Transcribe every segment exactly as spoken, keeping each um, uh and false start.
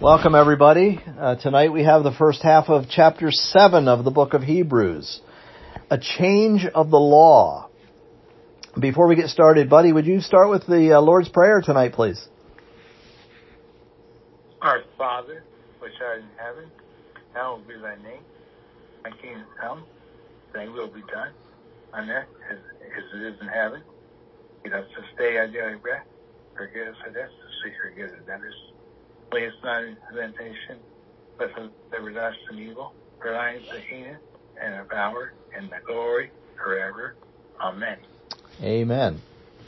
Welcome, everybody. Uh, tonight we have the first half of chapter seven of the book of Hebrews, a change of the law. Before we get started, Buddy, would you start with the uh, Lord's Prayer tonight, please? Our Father, which art in heaven, hallowed be thy name. Thy kingdom come, thy will be done, on earth as, as it is in heaven. Give us this day our daily bread. Forgive us our debts, as we forgive our debtors. Lead us not into temptation, but deliver us from evil. For thine is the kingdom, and the power, and the glory, forever. Amen. Amen.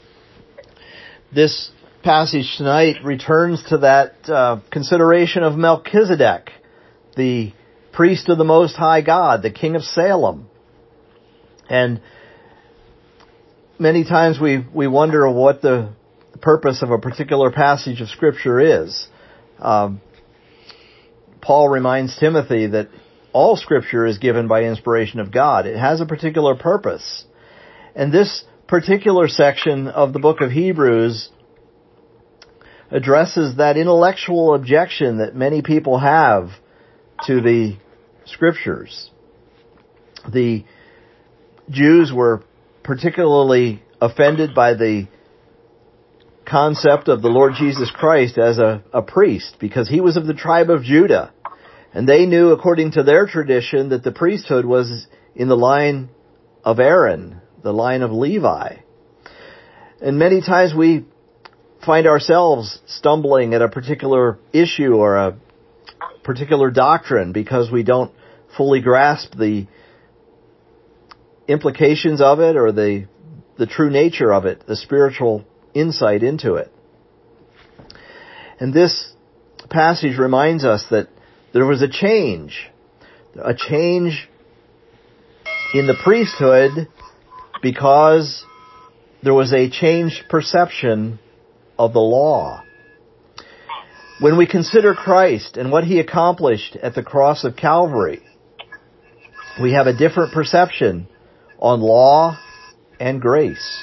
This passage tonight returns to that uh, consideration of Melchizedek, the priest of the Most High God, the King of Salem. And many times we, we wonder what the purpose of a particular passage of Scripture is. Um, Paul reminds Timothy that all Scripture is given by inspiration of God. It has a particular purpose. And this particular section of the book of Hebrews addresses that intellectual objection that many people have to the Scriptures. The Jews were particularly offended by the concept of the Lord Jesus Christ as a, a priest, because he was of the tribe of Judah. And they knew, according to their tradition, that the priesthood was in the line of Aaron, the line of Levi. And many times we find ourselves stumbling at a particular issue or a particular doctrine because we don't fully grasp the implications of it or the the true nature of it, the spiritual insight into it. And this passage reminds us that there was a change, a change in the priesthood because there was a changed perception of the law. When we consider Christ and what he accomplished at the cross of Calvary, we have a different perception on law and grace.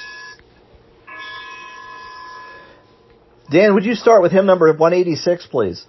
Dan, would you start with hymn number one eighty-six, please?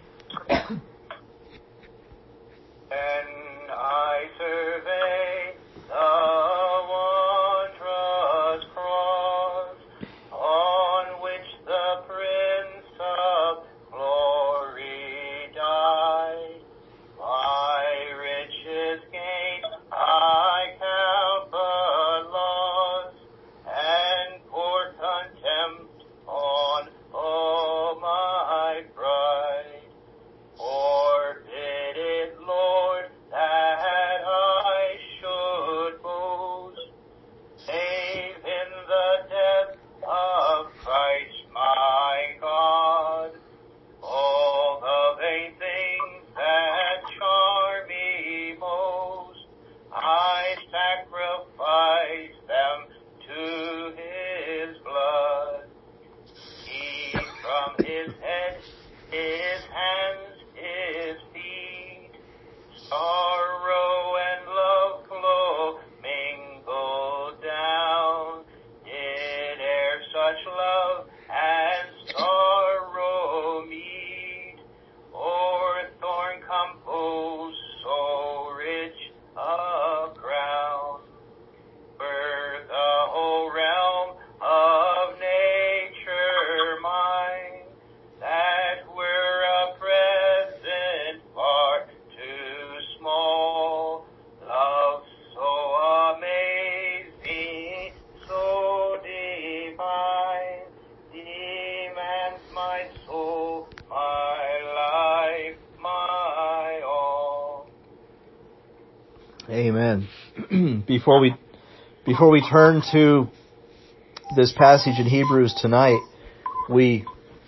Amen. Before we before we turn to this passage in Hebrews tonight, we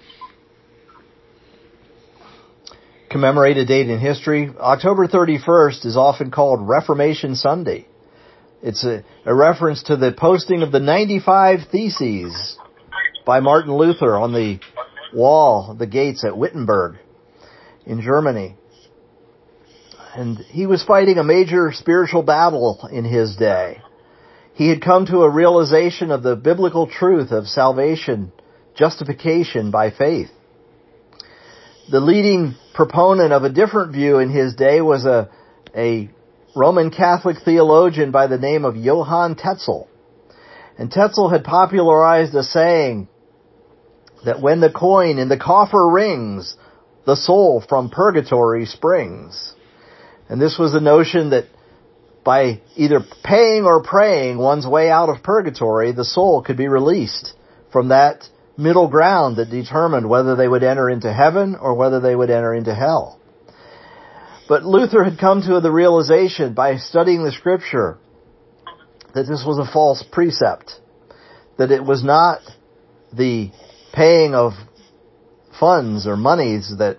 commemorate a date in history. October thirty-first is often called Reformation Sunday. It's a, a reference to the posting of the ninety-five Theses by Martin Luther on the wall, the gates at Wittenberg in Germany. And he was fighting a major spiritual battle in his day. He had come to a realization of the biblical truth of salvation, justification by faith. The leading proponent of a different view in his day was a, a Roman Catholic theologian by the name of Johann Tetzel. And Tetzel had popularized a saying that when the coin in the coffer rings, the soul from purgatory springs. And this was a notion that by either paying or praying one's way out of purgatory, the soul could be released from that middle ground that determined whether they would enter into heaven or whether they would enter into hell. But Luther had come to the realization by studying the Scripture that this was a false precept, that it was not the paying of funds or monies that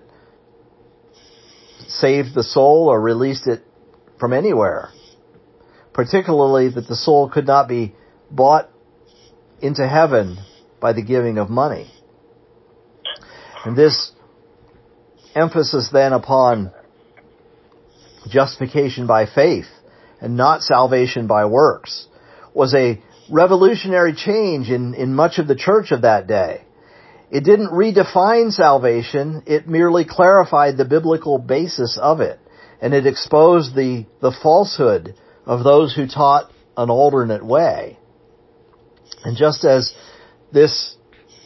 saved the soul or released it from anywhere. Particularly that the soul could not be bought into heaven by the giving of money. And this emphasis then upon justification by faith and not salvation by works was a revolutionary change in, in much of the church of that day. It didn't redefine salvation, it merely clarified the biblical basis of it. And it exposed the, the falsehood of those who taught an alternate way. And just as this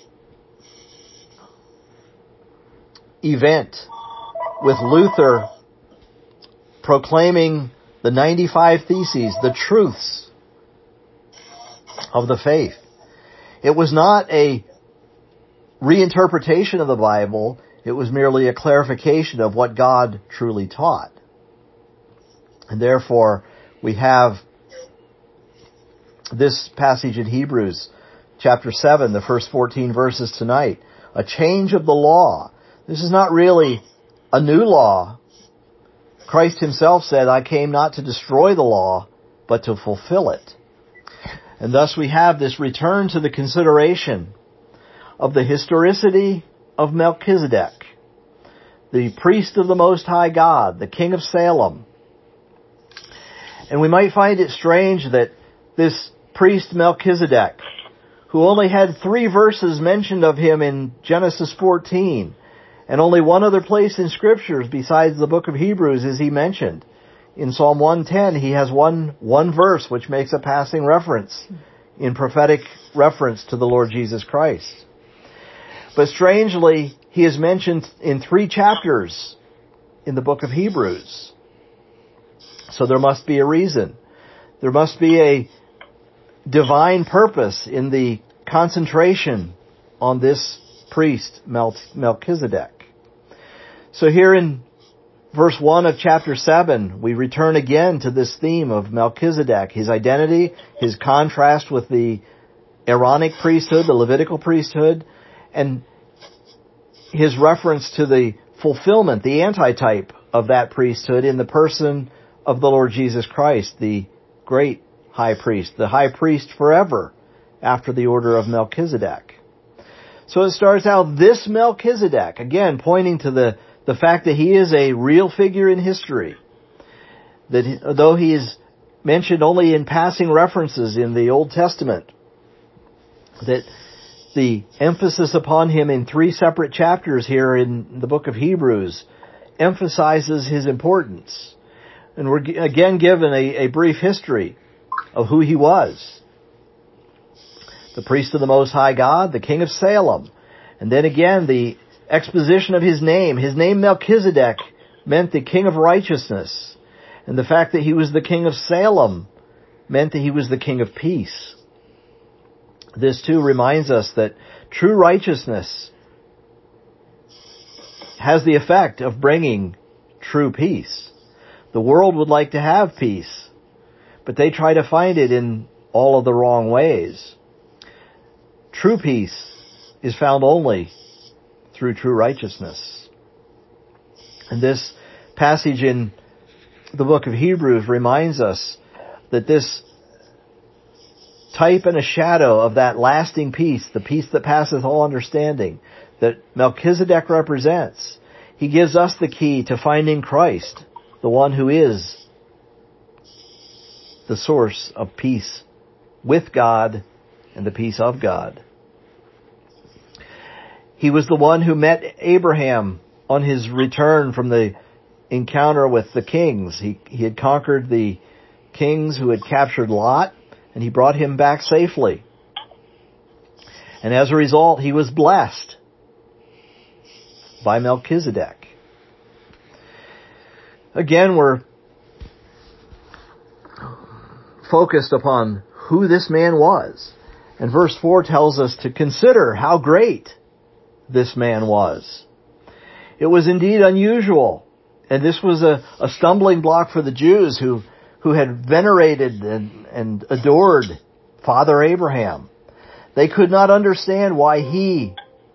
event with Luther proclaiming the ninety-five Theses, the truths of the faith, it was not a reinterpretation of the Bible, it was merely a clarification of what God truly taught. And therefore, we have this passage in Hebrews chapter seven, the first fourteen verses tonight, a change of the law. This is not really a new law. Christ himself said, I came not to destroy the law, but to fulfill it. And thus we have this return to the consideration of the historicity of Melchizedek, the priest of the Most High God, the King of Salem. And we might find it strange that this priest Melchizedek, who only had three verses mentioned of him in Genesis fourteen, and only one other place in Scriptures besides the book of Hebrews is he mentioned. In Psalm one ten, he has one, one verse which makes a passing reference in prophetic reference to the Lord Jesus Christ. But strangely, he is mentioned in three chapters in the book of Hebrews. So there must be a reason. There must be a divine purpose in the concentration on this priest, Melchizedek. So here in verse one of chapter seven, we return again to this theme of Melchizedek, his identity, his contrast with the Aaronic priesthood, the Levitical priesthood, and his reference to the fulfillment, the antitype of that priesthood in the person of the Lord Jesus Christ, the great high priest, the high priest forever after the order of Melchizedek. So it starts out, this Melchizedek, again pointing to the, the fact that he is a real figure in history, that though he is mentioned only in passing references in the Old Testament, that the emphasis upon him in three separate chapters here in the book of Hebrews emphasizes his importance. And we're again given a, a brief history of who he was. The priest of the Most High God, the King of Salem. And then again, the exposition of his name. His name Melchizedek meant the King of Righteousness. And the fact that he was the King of Salem meant that he was the King of Peace. This too reminds us that true righteousness has the effect of bringing true peace. The world would like to have peace, but they try to find it in all of the wrong ways. True peace is found only through true righteousness. And this passage in the book of Hebrews reminds us that this type and a shadow of that lasting peace, the peace that passeth all understanding, that Melchizedek represents, he gives us the key to finding Christ, the one who is the source of peace with God and the peace of God. He was the one who met Abraham on his return from the encounter with the kings. He, he had conquered the kings who had captured Lot, and he brought him back safely. And as a result, he was blessed by Melchizedek. Again, we're focused upon who this man was. And verse four tells us to consider how great this man was. It was indeed unusual. And this was a, a stumbling block for the Jews who, who had venerated and, and adored Father Abraham. They could not understand why he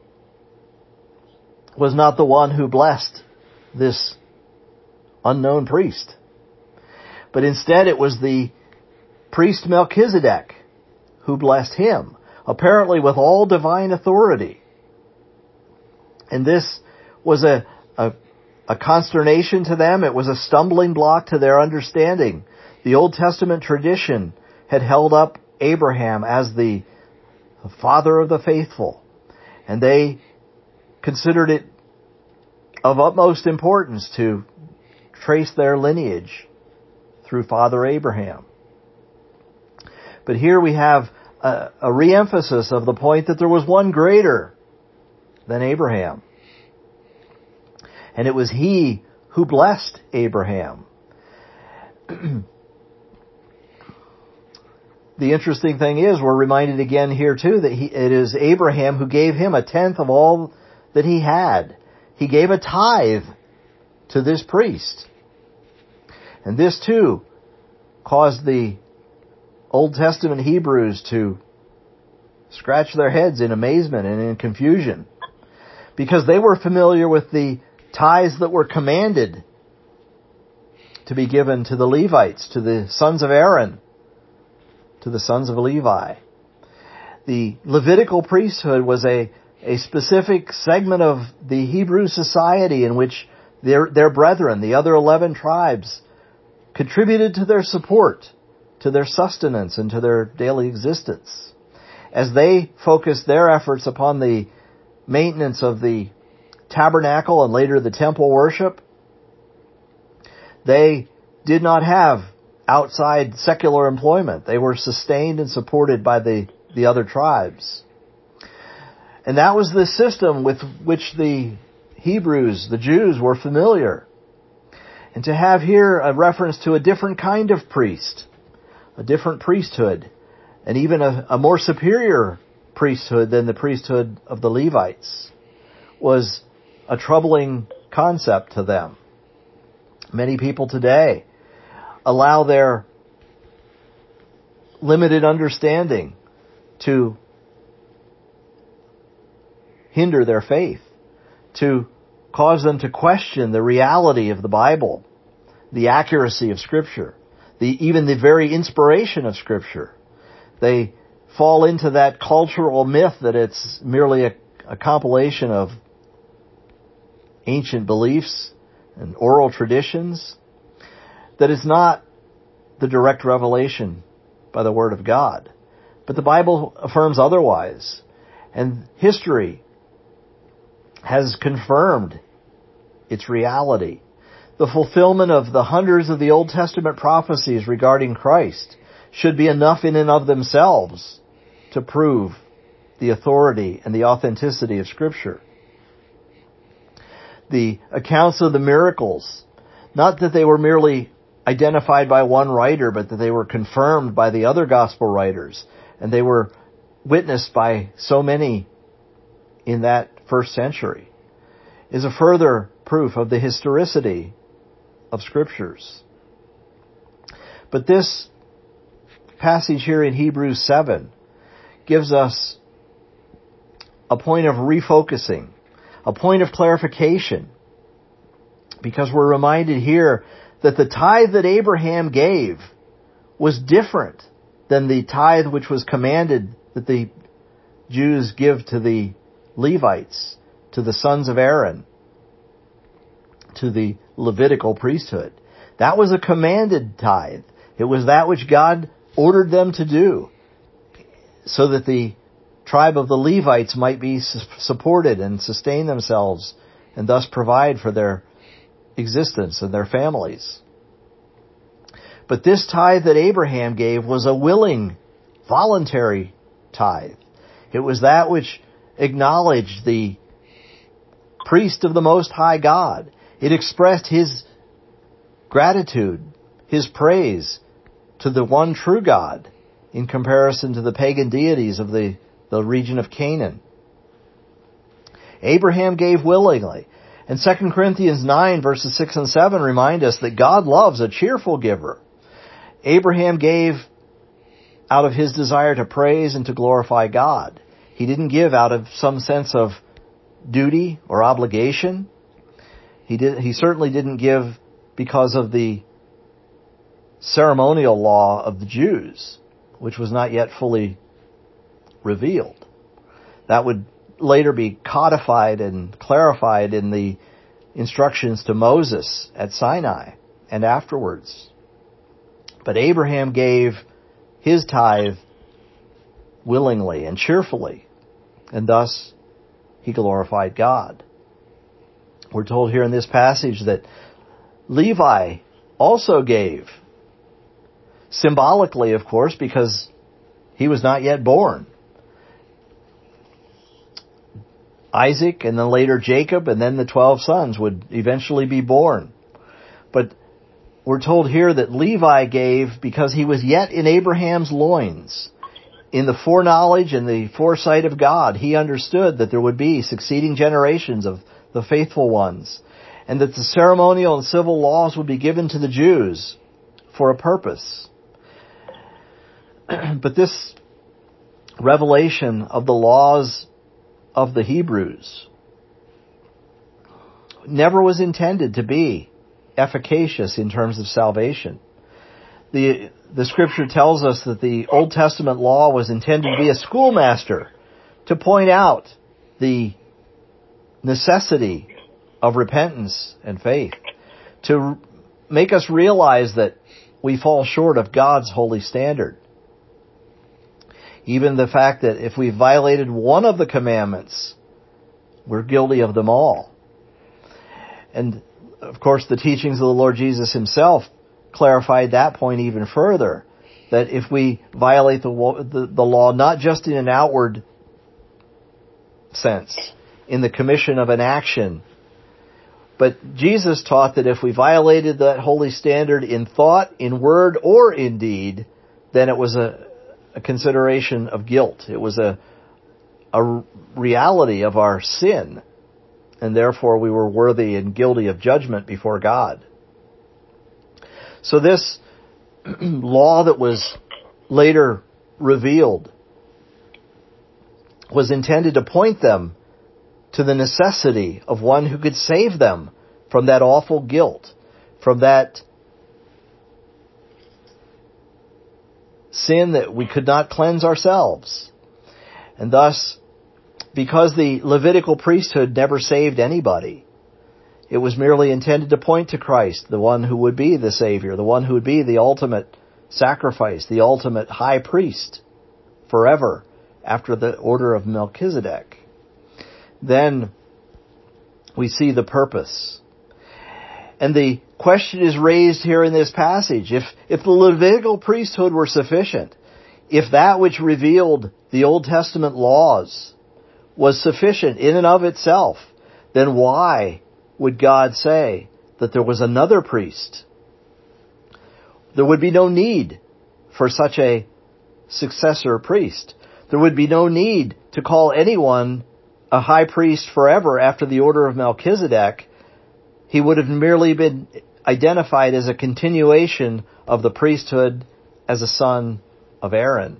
was not the one who blessed this unknown priest. But instead it was the priest Melchizedek who blessed him, apparently with all divine authority. And this was a, a, a consternation to them. It was a stumbling block to their understanding. The Old Testament tradition had held up Abraham as the father of the faithful, and they considered it of utmost importance to trace their lineage through Father Abraham. But here we have a, a re-emphasis of the point that there was one greater than Abraham. And it was he who blessed Abraham. The interesting thing is, we're reminded again here too that he, it is Abraham who gave him a tenth of all that he had. He gave a tithe to this priest. And this too caused the Old Testament Hebrews to scratch their heads in amazement and in confusion, because they were familiar with the tithes that were commanded to be given to the Levites, to the sons of Aaron, to the sons of Levi. The Levitical priesthood was a, a specific segment of the Hebrew society in which their, their brethren, the other eleven tribes, contributed to their support, to their sustenance, and to their daily existence. As they focused their efforts upon the maintenance of the tabernacle and later the temple worship, they did not have outside secular employment. They were sustained and supported by the, the other tribes. And that was the system with which the Hebrews, the Jews, were familiar. And to have here a reference to a different kind of priest, a different priesthood, and even a, a more superior priesthood than the priesthood of the Levites, was a troubling concept to them. Many people today allow their limited understanding to hinder their faith, to cause them to question the reality of the Bible, the accuracy of Scripture, the even the very inspiration of Scripture. They fall into that cultural myth that it's merely a, a compilation of ancient beliefs and oral traditions, that is not the direct revelation by the Word of God. But the Bible affirms otherwise. And history has confirmed its reality. The fulfillment of the hundreds of the Old Testament prophecies regarding Christ should be enough in and of themselves to prove the authority and the authenticity of Scripture. The accounts of the miracles, not that they were merely identified by one writer, but that they were confirmed by the other gospel writers, and they were witnessed by so many in that first century, is a further proof of the historicity of Scriptures. But this passage here in Hebrews seven gives us a point of refocusing, a point of clarification, because we're reminded here that the tithe that Abraham gave was different than the tithe which was commanded that the Jews give to the Levites, to the sons of Aaron, to the Levitical priesthood. That was a commanded tithe. It was that which God ordered them to do, so that the tribe of the Levites might be supported and sustain themselves and thus provide for their existence and their families. But this tithe that Abraham gave was a willing, voluntary tithe. It was that which acknowledged the priest of the Most High God. It expressed his gratitude, his praise to the one true God in comparison to the pagan deities of the, the region of Canaan. Abraham gave willingly. And Second Corinthians nine verses six and seven remind us that God loves a cheerful giver. Abraham gave out of his desire to praise and to glorify God. He didn't give out of some sense of duty or obligation. He did, he certainly didn't give because of the ceremonial law of the Jews, which was not yet fully revealed. That would later be codified and clarified in the instructions to Moses at Sinai and afterwards. But Abraham gave his tithe willingly and cheerfully, and thus he glorified God. We're told here in this passage that Levi also gave, symbolically, of course, because he was not yet born. Isaac and then later Jacob and then the twelve sons would eventually be born. But we're told here that Levi gave because he was yet in Abraham's loins. In the foreknowledge and the foresight of God, he understood that there would be succeeding generations of the faithful ones, and that the ceremonial and civil laws would be given to the Jews for a purpose. But this revelation of the laws of the Hebrews never was intended to be efficacious in terms of salvation. The, the scripture tells us that the Old Testament law was intended to be a schoolmaster to point out the necessity of repentance and faith, to make us realize that we fall short of God's holy standard. Even the fact that if we violated one of the commandments, we're guilty of them all. And of course, the teachings of the Lord Jesus himself clarified that point even further, that if we violate the, the, the law not just in an outward sense, in the commission of an action, but Jesus taught that if we violated that holy standard in thought, in word, or in deed, then it was a, a consideration of guilt. It was a, a reality of our sin, and therefore we were worthy and guilty of judgment before God. So this law that was later revealed was intended to point them to the necessity of one who could save them from that awful guilt, from that sin that we could not cleanse ourselves. And thus, because the Levitical priesthood never saved anybody, it was merely intended to point to Christ, the one who would be the Savior, the one who would be the ultimate sacrifice, the ultimate high priest forever after the order of Melchizedek. Then we see the purpose. And the question is raised here in this passage. If, if the Levitical priesthood were sufficient, if that which revealed the Old Testament laws was sufficient in and of itself, then why would God say that there was another priest? There would be no need for such a successor priest. There would be no need to call anyone a high priest forever after the order of Melchizedek. He would have merely been identified as a continuation of the priesthood as a son of Aaron.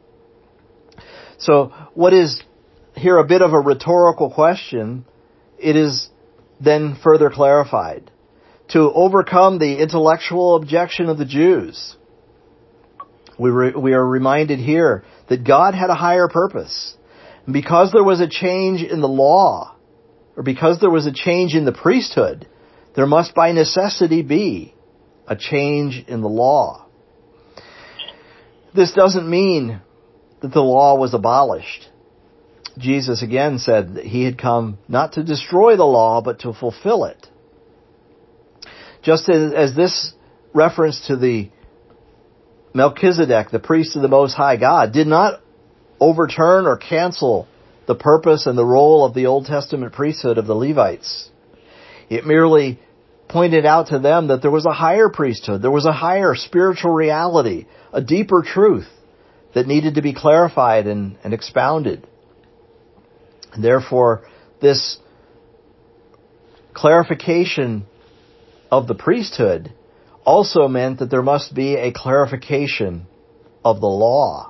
So what is here a bit of a rhetorical question, it is then further clarified. To overcome the intellectual objection of the Jews, we, re, we are reminded here that God had a higher purpose. And because there was a change in the law, or because there was a change in the priesthood, there must by necessity be a change in the law. This doesn't mean that the law was abolished. Jesus again said that he had come not to destroy the law, but to fulfill it. Just as, as this reference to the Melchizedek, the priest of the Most High God, did not overturn or cancel the purpose and the role of the Old Testament priesthood of the Levites. It merely pointed out to them that there was a higher priesthood, there was a higher spiritual reality, a deeper truth that needed to be clarified and, and expounded. And therefore, this clarification of the priesthood also meant that there must be a clarification of the law.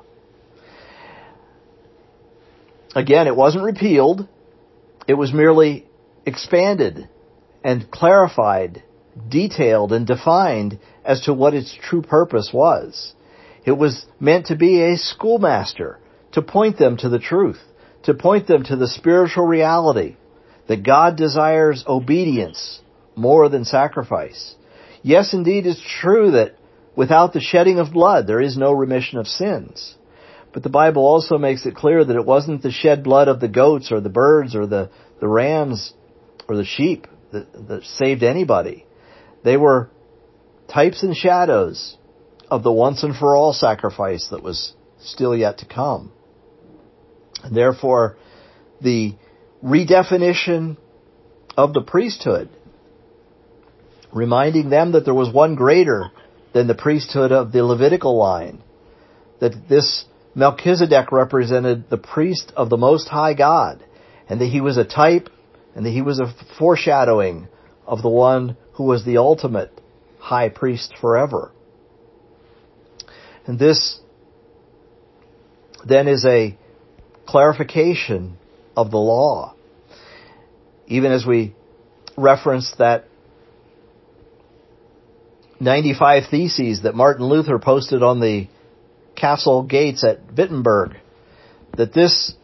Again, it wasn't repealed. It was merely expanded and clarified, detailed and defined as to what its true purpose was. It was meant to be a schoolmaster, to point them to the truth, to point them to the spiritual reality that God desires obedience more than sacrifice. Yes, indeed, it's true that without the shedding of blood, there is no remission of sins. But the Bible also makes it clear that it wasn't the shed blood of the goats or the birds or the, the rams or the sheep that, that saved anybody. They were types and shadows of the once and for all sacrifice that was still yet to come. And therefore, the redefinition of the priesthood, reminding them that there was one greater than the priesthood of the Levitical line, that this Melchizedek represented the priest of the Most High God, and that he was a type and that he was a foreshadowing of the one who was the ultimate high priest forever. And this then is a clarification of the law. Even as we referenced that ninety-five Theses that Martin Luther posted on the castle gates at Wittenberg, that this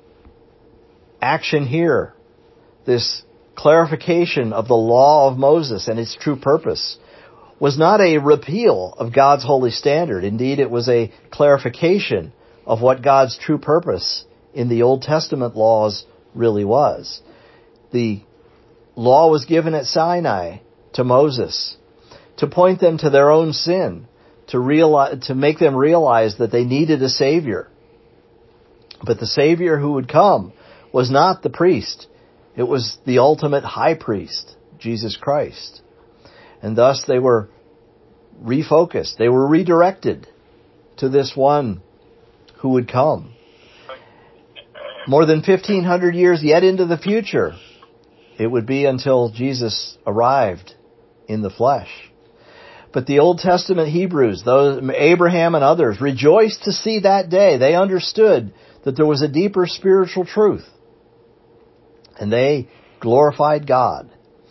action here, this clarification of the law of Moses and its true purpose, was not a repeal of God's holy standard. Indeed, it was a clarification of what God's true purpose in the Old Testament laws really was. The law was given at Sinai to Moses to point them to their own sin, to realize, to make them realize that they needed a Savior. But the Savior who would come was not the priest. It was the ultimate high priest, Jesus Christ. And thus they were refocused. They were redirected to this one who would come. More than fifteen hundred years yet into the future, it would be until Jesus arrived in the flesh. But the Old Testament Hebrews, those Abraham and others, rejoiced to see that day. They understood that there was a deeper spiritual truth. And they glorified God.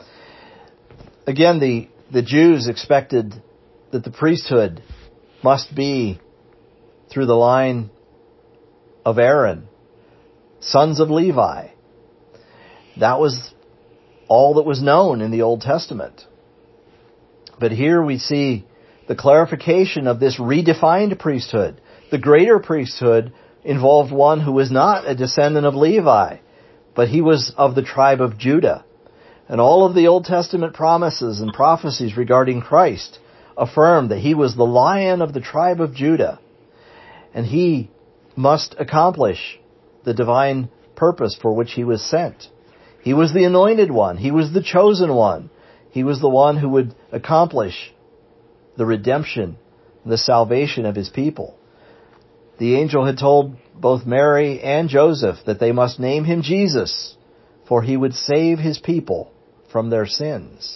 Again, the, the Jews expected that the priesthood must be through the line of Aaron, sons of Levi. That was all that was known in the Old Testament. But here we see the clarification of this redefined priesthood. The greater priesthood involved one who was not a descendant of Levi, but he was of the tribe of Judah. And all of the Old Testament promises and prophecies regarding Christ affirmed that he was the Lion of the tribe of Judah. And he must accomplish the divine purpose for which he was sent. He was the anointed one. He was the chosen one. He was the one who would accomplish the redemption, the salvation of his people. The angel had told both Mary and Joseph that they must name him Jesus, for he would save his people from their sins.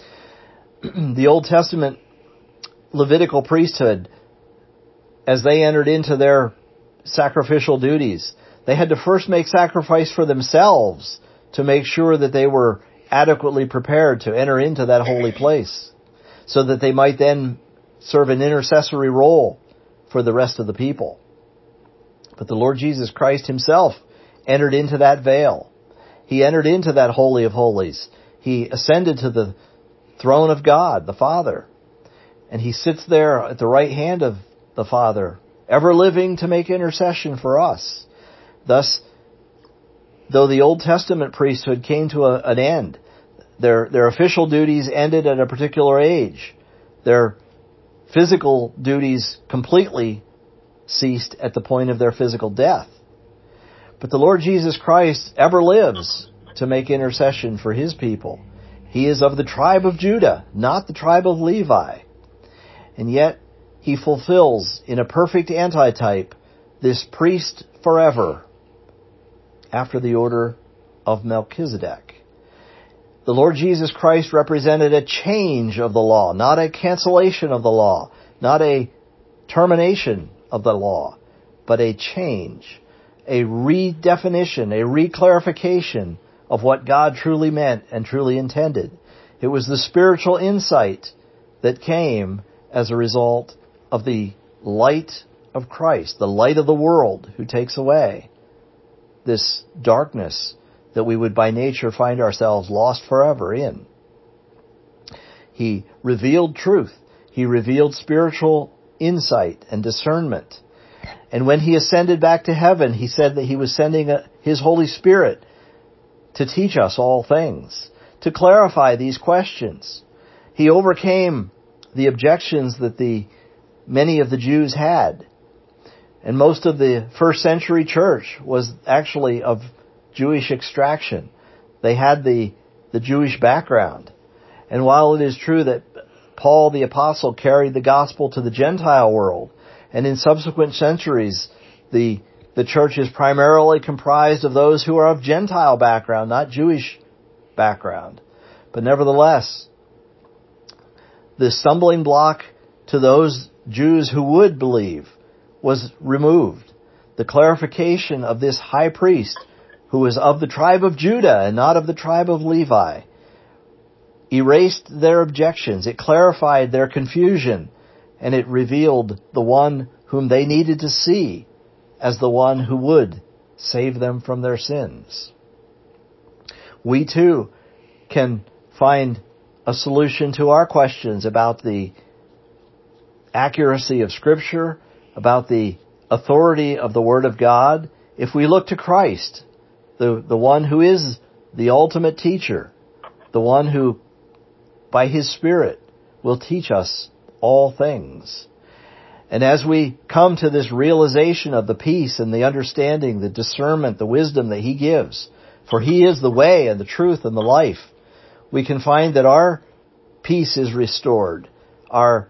The Old Testament Levitical priesthood, as they entered into their sacrificial duties, they had to first make sacrifice for themselves to make sure that they were adequately prepared to enter into that holy place, so that they might then serve an intercessory role for the rest of the people. But the Lord Jesus Christ himself entered into that veil. He entered into that Holy of Holies. He ascended to the throne of God, the Father. And he sits there at the right hand of the Father, ever living to make intercession for us. Thus, though the Old Testament priesthood came to a, an end, their, their official duties ended at a particular age. Their physical duties completely ceased at the point of their physical death. But the Lord Jesus Christ ever lives to make intercession for His people. He is of the tribe of Judah, not the tribe of Levi. And yet, He fulfills in a perfect antitype this priest forever after the order of Melchizedek. The Lord Jesus Christ represented a change of the law, not a cancellation of the law, not a termination of the law, but a change, a redefinition, a reclarification of what God truly meant and truly intended. It was the spiritual insight that came as a result of the light of Christ, the light of the world who takes away this darkness that we would by nature find ourselves lost forever in. He revealed truth. He revealed spiritual insight and discernment. And when He ascended back to heaven, He said that He was sending a, His Holy Spirit to teach us all things, to clarify these questions. He overcame the objections that the many of the Jews had. And most of the first century church was actually of Jewish extraction. They had the, the Jewish background. And while it is true that Paul the Apostle carried the gospel to the Gentile world, and in subsequent centuries the, the church is primarily comprised of those who are of Gentile background, not Jewish background. But nevertheless, the stumbling block to those Jews who would believe was removed. The clarification of this high priest, who was of the tribe of Judah and not of the tribe of Levi, erased their objections. It clarified their confusion, and it revealed the one whom they needed to see as the one who would save them from their sins. We too can find a solution to our questions about the accuracy of Scripture, about the authority of the Word of God, if we look to Christ, the, the one who is the ultimate teacher, the one who, by His Spirit, will teach us all things. And as we come to this realization of the peace and the understanding, the discernment, the wisdom that He gives, for He is the way and the truth and the life, we can find that our peace is restored. Our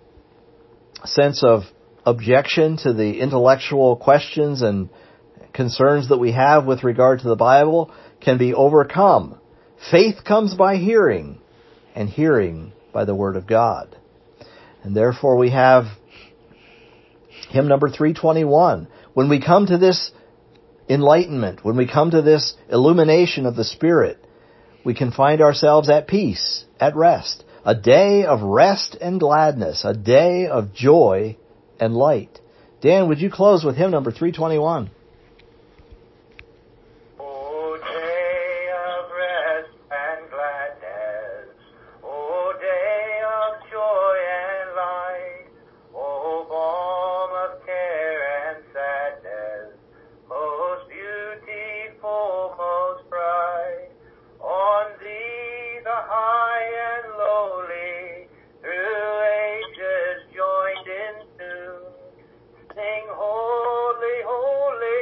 sense of objection to the intellectual questions and concerns that we have with regard to the Bible can be overcome. Faith comes by hearing, and hearing by the Word of God. And therefore we have hymn number three twenty-one. When we come to this enlightenment, when we come to this illumination of the Spirit, we can find ourselves at peace, at rest. A day of rest and gladness, a day of joy and light. Dan, would you close with hymn number three twenty-one? O day of rest and gladness, O day of joy and light, O balm of care and sadness, most beautiful, most bright, on thee the high and lowly, through ages joined in tune, sing holy, holy,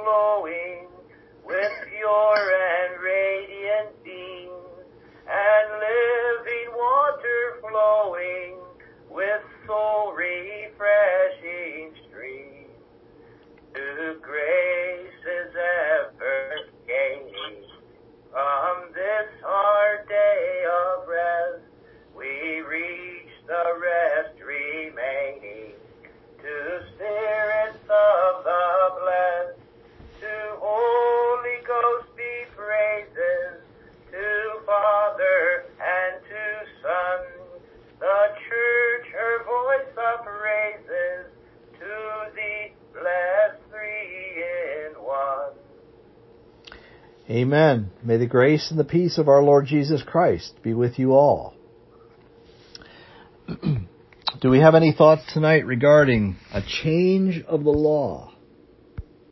overflowing with pure and radiant beams, and living water flowing with soul refreshing streams. To grace is ever gaining from this hard day of rest. We reach the rest remaining. To spirits of the blessed, to Holy Ghost be praises, to Father and to Son, the Church her voice upraises, to the blessed three in one. Amen. May the grace and the peace of our Lord Jesus Christ be with you all. Do we have any thoughts tonight regarding a change of the law?